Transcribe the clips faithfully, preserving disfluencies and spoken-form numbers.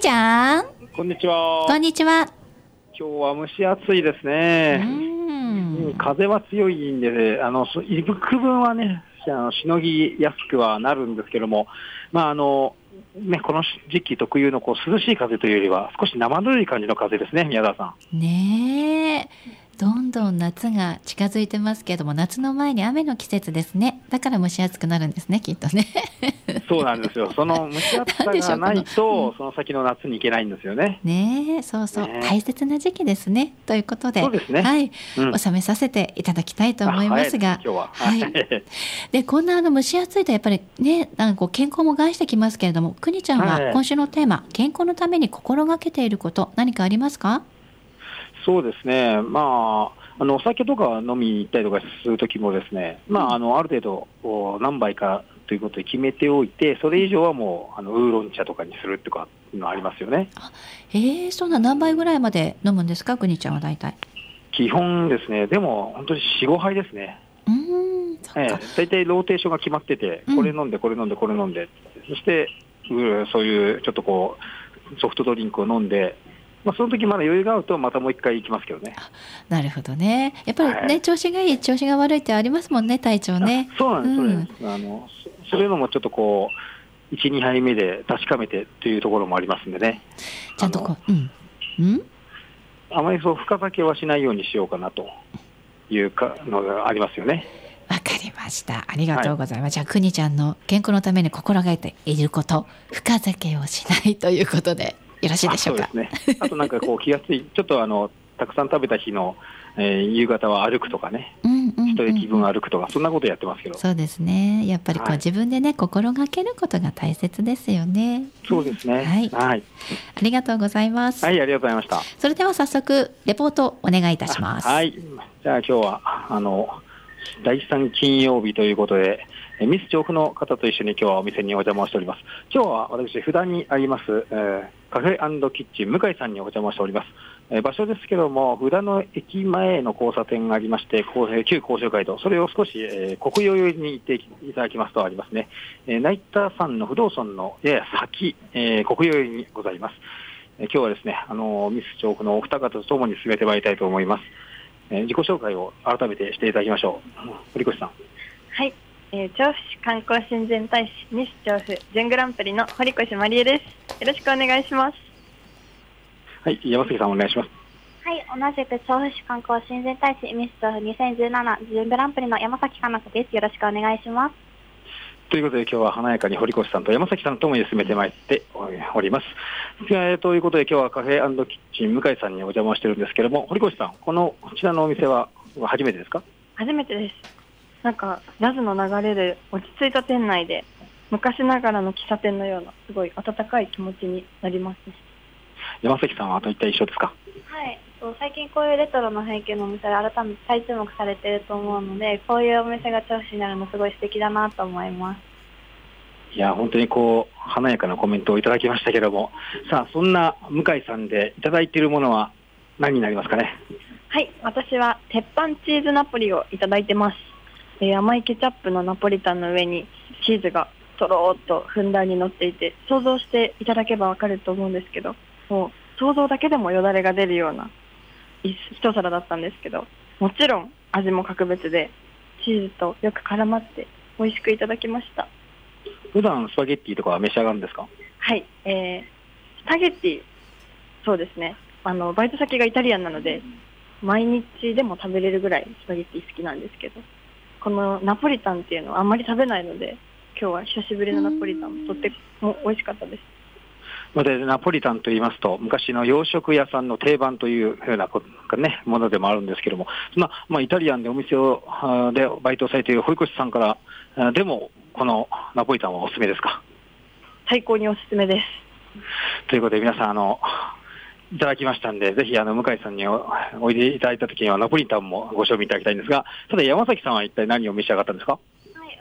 ちゃん、 こんにちは。 こんにちは。 今日は蒸し暑いですね。うん、風は強いんで、あの幾分はね、あのしのぎやすくはなるんですけども、まああのね、この時期特有のこう涼しい風というよりは少し生ぬるい感じの風ですね、宮田さん。ねえ、どんどん夏が近づいてますけども、夏の前に雨の季節ですね。だから蒸し暑くなるんですね、きっとね。 そうなんですよ。その蒸し暑さがないと、その先の夏に行けないんですよね。 ねえ、そうそう、ね、大切な時期ですね。ということで、 そうですね。 はい、 うん、 収めさせていただきたいと思いますが、 今日は、 はい。で、こんなあの蒸し暑いとやっぱりね、なんかこう健康も害してきますけれども、くにちゃんは今週のテーマ、はい、健康のために心がけていること何かありますか？ そうですね。まあ。あのお酒とか飲みに行ったりとかするときもですね、まあ、あのある程度何杯かということで決めておいて、それ以上はもうあのウーロン茶とかにするとかいうのありますよね。 あ、えー、そんな何杯ぐらいまで飲むんですか、くにちゃんは大体？ 基本ですね、でも本当によん、ごはいですね。 うーん、そっか。 ええ、大体ローテーションが決まってて、これ飲んでこれ飲んでこれ飲んで、そしてそういうちょっとこうソフトドリンクを飲んで、まあ、その時まだ余裕があるとまたもう一回行きますけどね。 なるほどね。やっぱりね、はい、調子がいい調子が悪いってありますもんね、体調ね。 そうなんです、うん、そうです。あのそういうのもちょっとこういち、にはいめで確かめてというところもありますんでね。 ちゃんとこう、うん、うん、 あまりそう深酒はしないようにしようかなというかのがありますよね。 わかりました。ありがとうございます。はい、じゃあくにちゃんの健康のために心がけていること、深酒をしないということでよろしいでしょうか？ そうですね。あとなんかこう気がついちょっとあのたくさん食べた日の、えー、夕方は歩くとかね、うんうんうんうん、一息分歩くとかそんなことやってますけど。 そうですね。やっぱりこう、はい、自分でね心がけることが大切ですよね。 そうですね。はい。はい、 ありがとうございます。 はい、ありがとうございました。 それでは早速レポートお願いいたします。 はい。じゃあ今日はあのだいさん金曜日ということで、ミス調布の方と一緒に今日はお店にお邪魔しております。今日は私普段にあります、えー、カフェ&キッチン向井さんにお邪魔しております。えー、場所ですけども、布田の駅前の交差点がありまして、旧甲州街道、それを少し、えー、国用寄りに行っていただきますとありますね。えー、ナイターさんの不動尊のやや先、えー、国用寄りにございます。えー、今日はですね、あのー、ミス調布のお二方とともに進めてまいりたいと思います。えー、自己紹介を改めてしていただきましょう。堀越さん。 はい、えー、調布市観光親善大使ミス調布準グランプリの堀越まりえです。よろしくお願いします。 はい、山崎さんお願いします。 はい、同じく調布市観光親善大使ミス調布にせんじゅうなな準グランプリの山崎かな子です。よろしくお願いします。 ということで今日は華やかに堀越さんと山崎さんともに進めてまいっております。えー、ということで今日はカフェ&キッチン向井さんにお邪魔してるんですけども、堀越さん、このこちらのお店は初めてですか？ 初めてです。なんかジャズの流れで落ち着いた店内で昔ながらの喫茶店のようなすごい温かい気持ちになりますね。 山崎さんはどういった印象ですか？ はい、最近こういうレトロな雰囲気のお店で改めて再注目されていると思うので、こういうお店が調子になるのすごい素敵だなと思います。 いや本当にこう華やかなコメントをいただきましたけども、さあそんな向井さんでいただいているものは何になりますかね？ はい、私は鉄板チーズナポリをいただいてます。えー、甘いケチャップのナポリタンの上にチーズがとろーっとふんだんに乗っていて、想像していただけばわかると思うんですけど、もう想像だけでもよだれが出るような一皿だったんですけど、もちろん味も格別でチーズとよく絡まって美味しくいただきました。 普段スパゲッティとかは召し上がるんですか？ はい、えー、スパゲッティ、そうですね、あのバイト先がイタリアンなので毎日でも食べれるぐらいスパゲッティ好きなんですけど、このナポリタンっていうのはあんまり食べないので、今日は久しぶりのナポリタンとっても美味しかったです。 までナポリタンといいますと昔の洋食屋さんの定番というようなこと、ね、ものでもあるんですけども、まあまあ、イタリアンでお店をでバイトされている堀越さんからでもこのナポリタンはおすすめですか？ 最高におすすめです。 ということで皆さんあのいただきましたんで、ぜひあの向井さんに お, おいでいただいたときにはナポリタンもご賞味いただきたいんですが、ただ山崎さんは一体何を召し上がったんですか？ はい、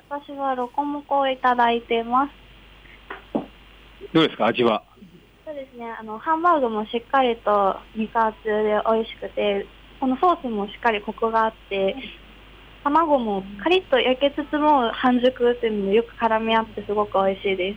私はロコモコをいただいてます。 どうですか味は？ そうですね、あのハンバーグもしっかりと肉厚で美味しくて、このソースもしっかりコクがあって、卵もカリッと焼けつつも半熟というのもよく絡み合ってすごく美味しいです。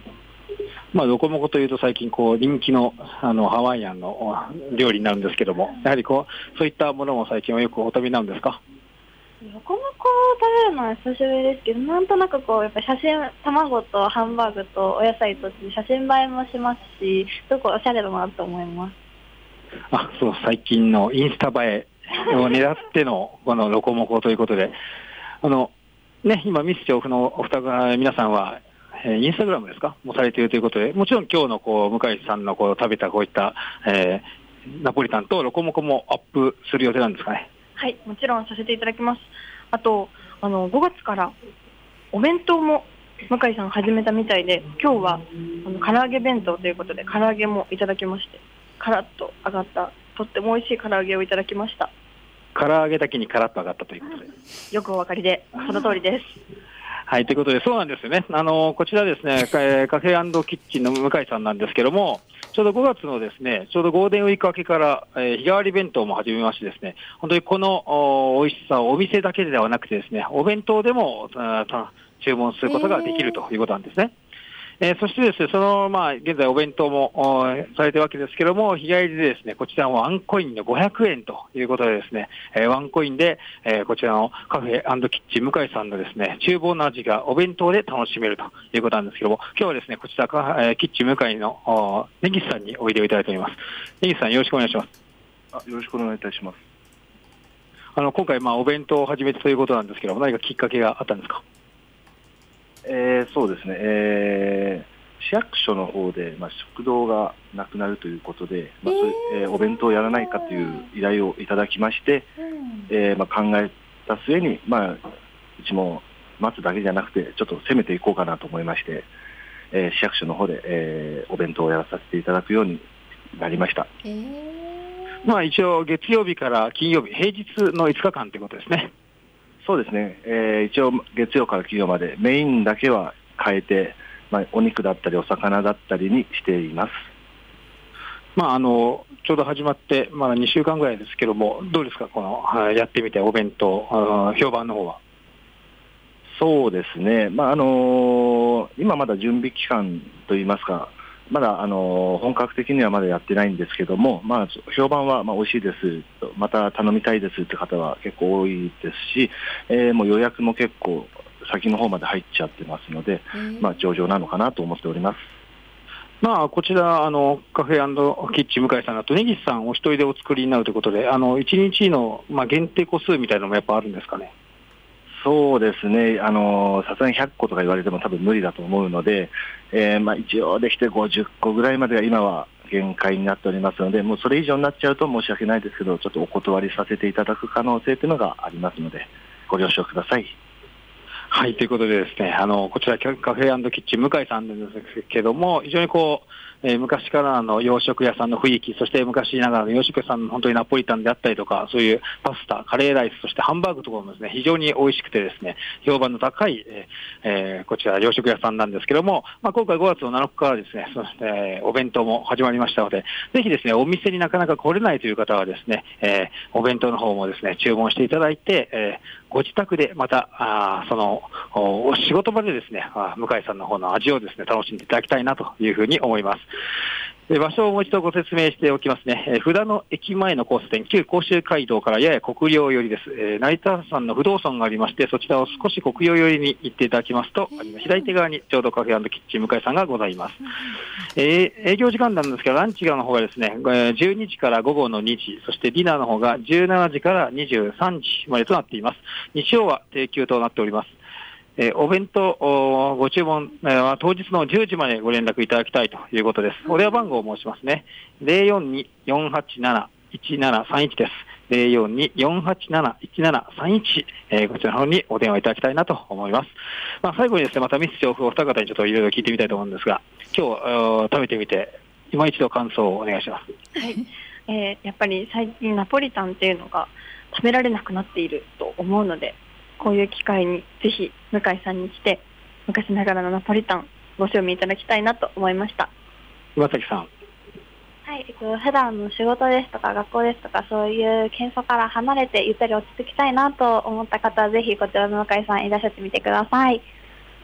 まあ、ロコモコというと最近こう人気のあのハワイアンの料理になるんですけども、やはりこうそういったものも最近はよくお食べなんですか？ ロコモコを食べるのは久しぶりですけど、なんとなくこうやっぱ写真、卵とハンバーグとお野菜と写真映えもしますし、すごくおしゃれだなと思います。 あ、そう、最近のインスタ映えを狙ってのこのロコモコということで、あのね、今ミス調布のお二方皆さんはえー、インスタグラムですかもされているということで、もちろん今日のこう向井さんのこう食べたこういった、えー、ナポリタンとロコモコもアップする予定なんですかね？ はい、もちろんさせていただきます。あとあのごがつからお弁当も向井さん始めたみたいで、今日はあの唐揚げ弁当ということで唐揚げもいただきまして、カラッと揚がったとっても美味しい唐揚げをいただきました。 唐揚げだけにカラッと揚がったということで、 よくお分かりでその通りです。 はい、ということで、そうなんですよね。あの、こちらですね、カフェ&キッチンの向井さんなんですけども、ちょうどごがつのですね、ちょうどゴールデンウィーク明けから、えー、日替わり弁当も始めましてですね、本当にこのお美味しさをお店だけではなくてですね、お弁当でも注文することができるということなんですね。えー、そしてですね、その、まあ、現在お弁当もされているわけですけども、日帰りでですね、こちらもワンコインのごひゃくえんということでですね、えー、ワンコインで、えー、こちらのカフェ&キッチン向井さんのですね、厨房の味がお弁当で楽しめるということなんですけども、今日はですね、こちらカ、えー、キッチン向井の根岸さんにおいでいただいております。根岸さん、よろしくお願いします。 あ、よろしくお願いいたします。 あの、今回、まあ、お弁当を始めたということなんですけども、何かきっかけがあったんですか？ えー、そうですね、えー、市役所の方で、まあ、食堂がなくなるということで、まあそうえー、お弁当をやらないかという依頼をいただきまして、えーまあ、考えた末に、まあ、うちも待つだけじゃなくて、ちょっと攻めていこうかなと思いまして、えー、市役所の方で、えー、お弁当をやらさせていただくようになりました。 えー、 まあ、一応、月曜日から金曜日、平日のいつかかんということですね。 そうですね、えー、一応月曜から金曜までメインだけは変えて、まあ、お肉だったりお魚だったりにしています。 まあ、あのちょうど始まってまだにしゅうかんぐらいですけども、どうですか、このやってみてお弁当、評判の方は。 そうですね、まああのー、今まだ準備期間といいますか、まだ、あのー、本格的にはまだやってないんですけども、まあ、評判は、まあ、美味しいですと、また頼みたいですって方は結構多いですし、えー、もう予約も結構先の方まで入っちゃってますので、まあ、上々なのかなと思っております。 まあ、こちらあのカフェ&キッチン向井さんだと根岸さんお一人でお作りになるということで、あのいちにちの、まあ、限定個数みたいなのもやっぱあるんですかね？ そうですね、あのさすがにひゃっことか言われても多分無理だと思うので、えーまあ、一応できてごじゅっこぐらいまでが今は限界になっておりますので、もうそれ以上になっちゃうと申し訳ないですけど、ちょっとお断りさせていただく可能性というのがありますので、ご了承ください。 はい、ということでですね、あのこちらカフェ&キッチン向井さんなんですけども、非常にこう、えー、昔からの洋食屋さんの雰囲気、そして昔ながらの洋食屋さんの本当にナポリタンであったりとか、そういうパスタ、カレーライス、そしてハンバーグとかもですね、非常に美味しくてですね、評判の高い、えーえー、こちら洋食屋さんなんですけども、まあ、今回ごがつのなのかからですね、そして、えー、お弁当も始まりましたので、ぜひですね、お店になかなか来れないという方はですね、えー、お弁当の方もですね、注文していただいて、えーご自宅でまた、あそのお仕事場でですね、向井さんの方の味をですね、楽しんでいただきたいなというふうに思います。で場所をもう一度ご説明しておきますね。えー、札野駅前の交差点、旧甲州街道からやや国領寄りです。えー、成田山の不動尊がありまして、そちらを少し国領寄りに行っていただきますと、えー、左手側にちょうどカフェ&キッチン向井さんがございます。えー、営業時間なんですけど、ランチの方がですね、じゅうにじから午後のにじ、そしてディナーの方がじゅうしちじからにじゅうさんじまでとなっています。日曜は定休となっております。えー、お弁当ご注文、えー、当日のじゅうじまでご連絡いただきたいということです。お電話番号を申しますね。ゼロよんに よんはちなな いちななさんいちです。ゼロよんに よんはちなな いちななさんいち、えー、こちらの方にお電話いただきたいなと思います。まあ、最後にですね、またミス調布お二方にちょっといろいろ聞いてみたいと思うんですが、今日食べてみて今一度感想をお願いします。 はい、えー、やっぱり最近ナポリタンっていうのが食べられなくなっていると思うので、こういう機会にぜひ向井さんに来て昔ながらのナポリタンご賞味いただきたいなと思いました。 岩崎さん。 はい、えっと、普段の仕事ですとか学校ですとかそういう喧騒から離れてゆったり落ち着きたいなと思った方はぜひこちらの向井さんいらっしゃってみてください。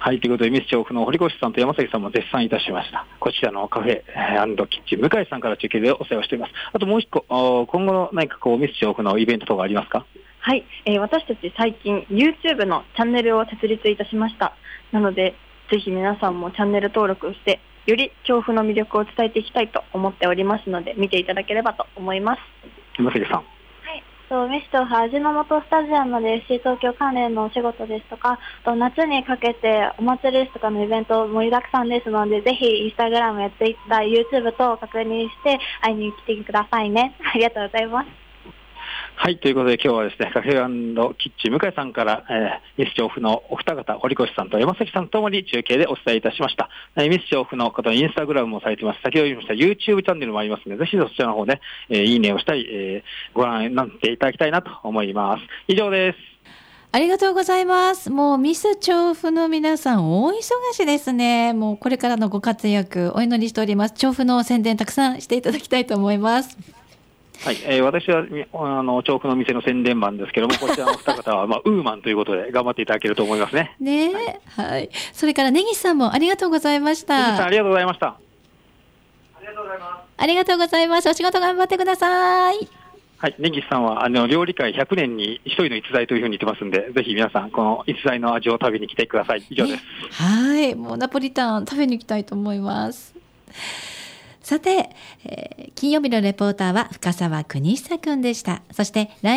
はい、ということでミス調布の堀越さんと山崎さんも絶賛いたしました。こちらのカフェ&キッチン向井さんから中継でお世話をしています。あともう一個、今後の何かこうミス調布のイベントとかありますか？ はい、えー、私たち最近 YouTube のチャンネルを設立いたしました。なのでぜひ皆さんもチャンネル登録をしてより調布の魅力を伝えていきたいと思っておりますので見ていただければと思います。 山崎さん。 とミス調布味の素スタジアムで エフシー 東京関連のお仕事ですとか、と夏にかけてお祭りですとかのイベント盛りだくさんですので、ぜひインスタグラムやツイッター、YouTube 等を確認して会いに来てくださいね。ありがとうございます。 はい、ということで今日はですね、カフェ&キッチン向井さんから、えー、ミス調布のお二方、堀越さんと山崎さんともに中継でお伝えいたしました。えー、ミス調布の方、インスタグラムもされています。先ほど言いました YouTube チャンネルもありますので、ぜひそちらの方ね、えー、いいねをしたり、えー、ご覧になっていただきたいなと思います。以上です。 ありがとうございます。もうミス調布の皆さん大忙しですね。もうこれからのご活躍お祈りしております。調布の宣伝たくさんしていただきたいと思います。 はい、えー、私はあの調布の店の宣伝マンですけども、こちらの二方は、まあ、ウーマンということで頑張っていただけると思いますね。 ねえ、はい、はい。それから根岸さんもありがとうございました。 根岸さんありがとうございました。 ありがとうございます。 ありがとうございます。お仕事頑張ってください。 はい、根岸さんはあの料理界ひゃくねんに一人の逸材というふうに言ってますんで、ぜひ皆さんこの逸材の味を食べに来てください。以上です。 はい、もうナポリタン食べに行きたいと思います。さて、えー、金曜日のレポーターは深澤邦久くんでした。そして来